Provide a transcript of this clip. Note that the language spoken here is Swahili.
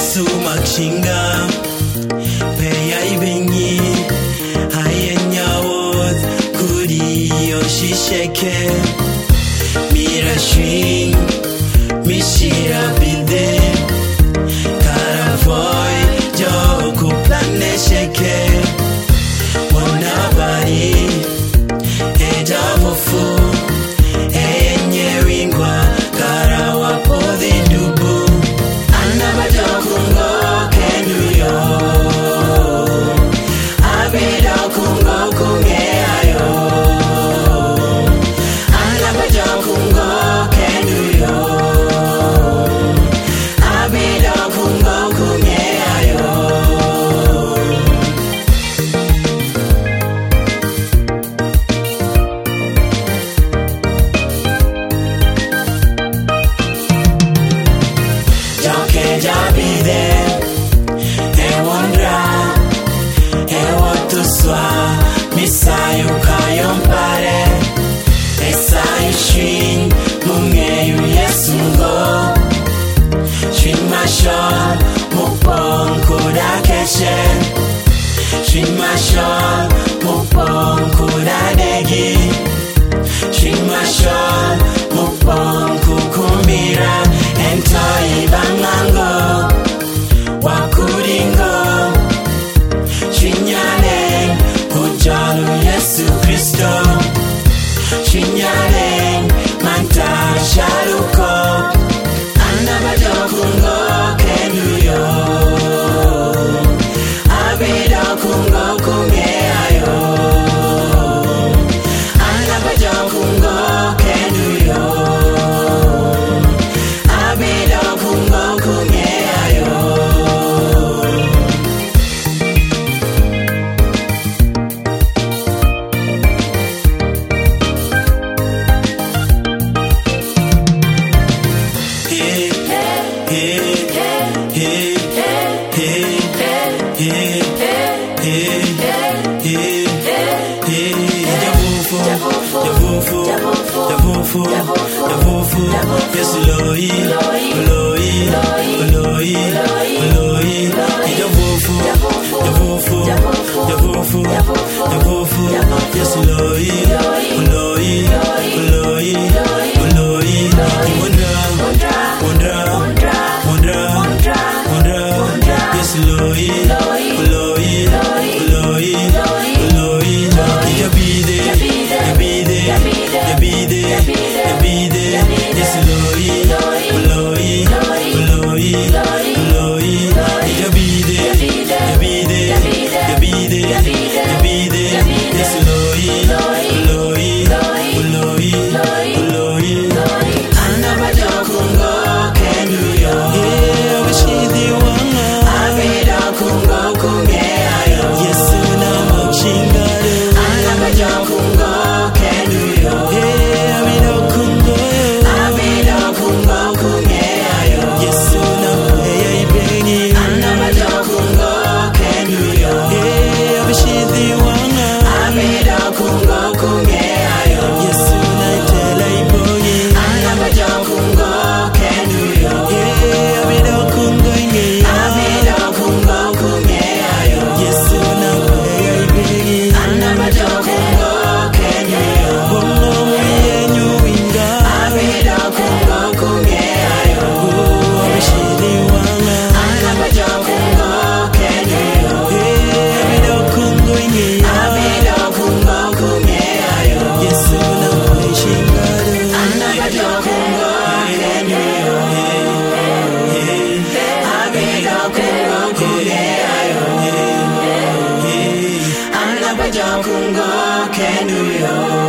Yesu makshinga peya ibengi hayenyawod kuri yoshisheke mira shwing mishira bide karavoy joku plane sheke wanabari ejabofu eyenyewingwa karawa podhi dubu anabajokungo kenduyo abidokungo kungeayo anabajokungo kenduyo abidokungo kungeayo Jabide ewondra ewotuswa misayu kayompare esayu shin mungeyu yesungo shin mashon mupon kudakeshe shin mashon mupon kudadegi shin mashon mupon kukumbira entai bangango wakuringo chinyale ujalu Yesu Kristo chinyale manta shaluko anabajokungo kenduyo abidokungo kungeayo anabajokungo kenduyo abidokungo kungeayo Yes, Loi, Loi, Loi, Loi, Javufu, yes, Loi, Loi, Loi, Loi, Wondra, yes, Loi, Loi, Loi, Loi, Jabide, yes, Loi, Loi, Loi, Loi, Jabide, yes, Loi, Loi, Loi, Loi, anabajokungo kenduyo abishidi wanga abidokungo kungeayo Yesu na makshingaro anabajokungo kenduyo abidokungo kungeayo Yesu na peya ibengi anabajokungo kenduyo abishidi wanga abidokungo kungeayo Yesu na itela ibongi anabajokungo kenduyo abidokungo kungeayo Yesu na peya ibengi anabajokungo kenduyo bongo mwenyu winga abidokungo kungeayo abishidi wanga anabajokungo kenduyo abidokungo kungeayo Yesu na peshingaro anabajokungo kenduyo abidokungo kungeayo anabajokungo kenduyo